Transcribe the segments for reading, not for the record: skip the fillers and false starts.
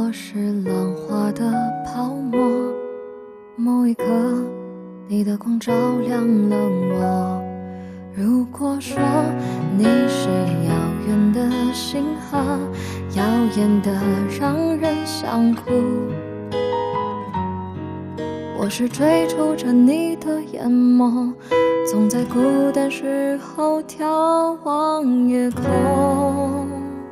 我是浪花的泡沫，某一刻你的光照亮了我。如果说你是遥远的星河，耀眼的让人想哭，我是追逐着你的眼眸，总在孤单时候眺望夜空。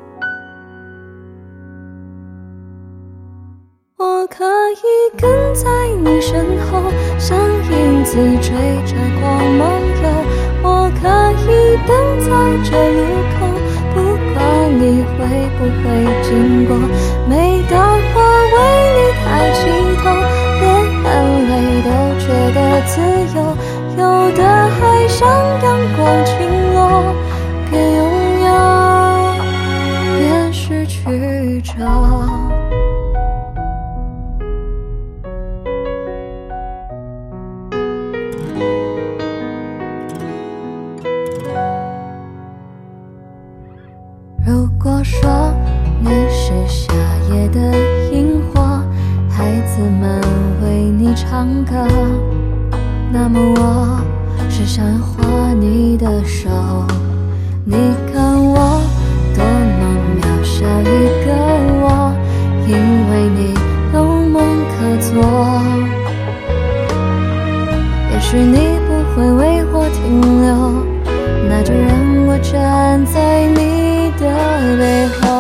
我可以跟在你身后，像影子追着光梦游。我可以等在这路口，不管你会不会经过。每当我为你抬起头，连眼泪都觉得自由。有的爱像阳光倾落，别拥有，别失去着。如果说你是夏夜的萤火，孩子们为你唱歌，那么我是想握你的手。你看我多么渺小一个我，因为你有梦可做。也许你不会为我停留，那就让我站在你的背后。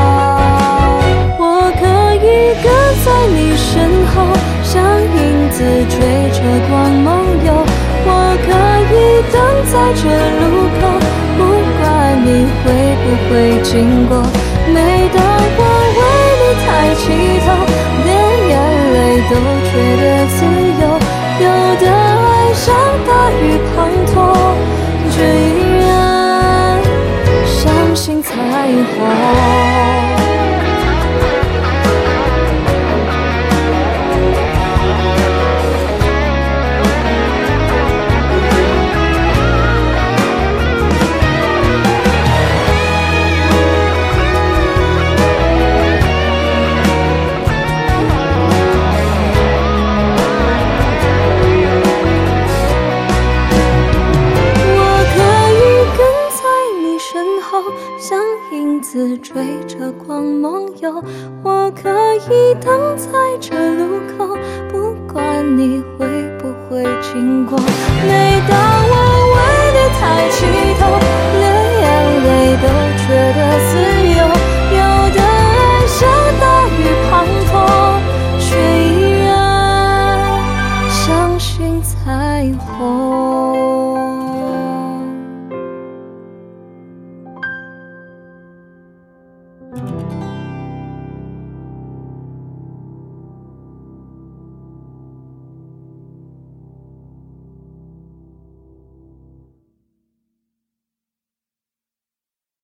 我可以跟在你身后，像影子追着光梦游。我可以等在这路口，不管你会不会经过。每当我为你抬起头，连眼泪都觉得自由。有的爱像大雨滂沱，却依然相信彩虹。像影子追着光梦游，我可以等在这路口，不管你会不会经过。每当我为你抬起头，连眼泪都觉得自由。